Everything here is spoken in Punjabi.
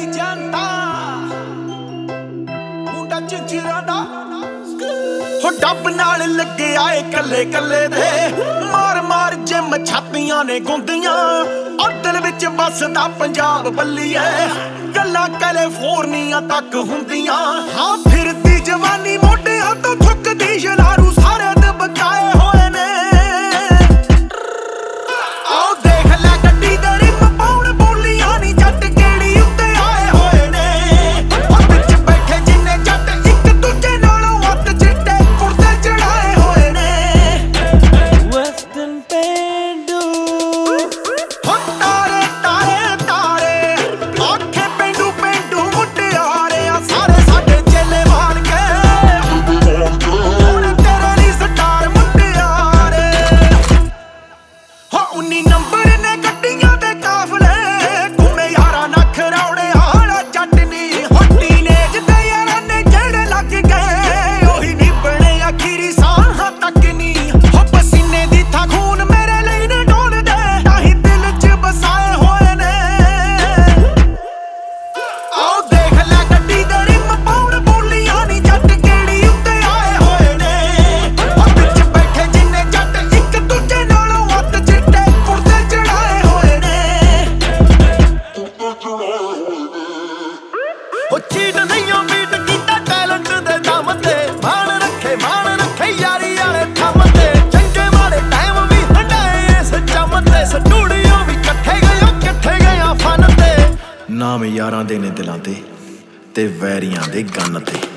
ਨੀ ਜਾਂਦਾ ਮੁੰਡਾ ਚਿੰਚਿਰਾਂ ਦਾ ਹੋ ਡੱਬ ਨਾਲ ਲੱਗੇ ਆਏ ਕੱਲੇ ਕੱਲੇ ਦੇ ਮਾਰ ਮਾਰ ਜਿਮ ਛਾਤੀਆਂ ਨੇ ਗੁੰਦੀਆਂ ਦਿਲ ਵਿੱਚ ਬਸਦਾ ਪੰਜਾਬ ਬੱਲੀਏ ਗੱਲਾਂ ਕੈਲੀਫੋਰਨੀਆ ਤੱਕ ਹੁੰਦੀਆਂ ਹਾਂ ਫਿਰਦੀ ਜਵਾਨੀ ਮੋਢਿਆਂ ਤੋਂ ਥੁੱਕਦੀ ਸ਼ਲਾਰੂ ਸਾਰੇ ਦਬਕਾਏ ਹੋਏ ਨੇ ਆਓ ਦੇਖ ਲੈ ਗੱਡੀ ਦੇ ਰਿਮ ਪਾਉਣ ਬੋਲੀਆਂ ਨੀ ਜੱਟ ਕਿਹੜੀ ਉੱਤੇ ਆਏ ਹੋਏ ਨੇ ਉਹ ਵਿੱਚ ਬੈਠੇ ਜਿੰਨੇ ਜੱਟ ਇੱਕ ਦੂਜੇ ਨਾਲੋਂ ਹੱਥ ਚਿੱਟੇ ਕੁੜਤੇ ਚੜਾਏ ਹੋਏ ਨੇ ਵਸਤਨ ਪੇਂਡੂ ਤਾਰੇ ਤਾਰੇ ਤਾਰੇ ਆਖੇ ਪੇਂਡੂ ਪੇਂਡੂ ਮੁਟਿਆਰੇ ਆ ਸਾਰੇ ਸਾਡੇ ਚੇਲੇ ਮਾਰ ਕੇ ਹੁਣ ਤੇਰੇ ਲਈ ਸਟਾਰ ਮੁਟਿਆਰੇ ਹੋ 19 ਨੰਬਰ ਨੇ ਗੱਡੀਆਂ ਦੇ ਕਾਫਲੇ ਘੁੰਮੇ ਯਾਰਾਂ ਨੱਖ ਰੌੜੇ ਆਲਾ ਜੱਟ ਨੀ ਹੱਟੀ ਨੇ ਜਿੱਤੇ ਯਾਰਾਂ ਨੇ ਜਿਹੜੇ ਲੱਗ ਗਏ ਉਹੀ ਨਹੀਂ ਬਣੇ ਅਖੀਰੀ ਸਾਹਾਂ ਤੱਕ ਨੀ ਹੋ ਪਸੀਨੇ ਦੀ ਥਾਂ ਖੂਨ ਮੇਰੇ ਲਈ ਨੇ ਡੋਲਦੇ ਤਾਂ ਹੀ ਦਿਲ 'ਚ ਬਸਾਏ ਹੋਏ ਨੇ ਆਓ ਦੇਖ ਲੈ ਗੱਡੀ ਦੇ ਰਿਮ ਪਾਉਣ ਬੋਲੀਆਂ ਨੀ ਜੱਟ ਕਿਹੜੀ ਉੱਤੇ ਆਏ ਹੋਏ ਨੇ ਉਹ ਵਿੱਚ ਬੈਠੇ ਜਿੰਨੇ ਜੱਟ ਇੱਕ ਦੂਜੇ ਨਾਲੋਂ ਹੱਥ ਚਿੱਟੇ ਕੁੜਤੇ ਚੜਾਏ ਹੋਏ ਨੇ ਉਹ ਚੀਟ ਨਹੀਂ ਉਹ ਮੀਟ ਕੀਤਾ ਟੈਲੈਂਟ ਦੇ ਦਮ ਤੇ ਮਾਣ ਰੱਖੇ ਯਾਰੀ ਵਾਲੇ ਥੰਮ ਤੇ ਚੰਗੇ ਮਾੜੇ ਟਾਈਮ ਵੀ ਹੰਡਾਏ ਇਸ ਜੰਮ ਤੇ ਸਟੂਡੀਓ ਵੀ ਇਕੱਠੇ ਗਏ ਫਨ ਤੇ ਨਾਮ ਯਾਰਾਂ ਦੇ ਨੇ ਦਿਲਾਂ ਤੇ ਵੈਰੀਆਂ ਦੇ ਗੰਨ ਤੇ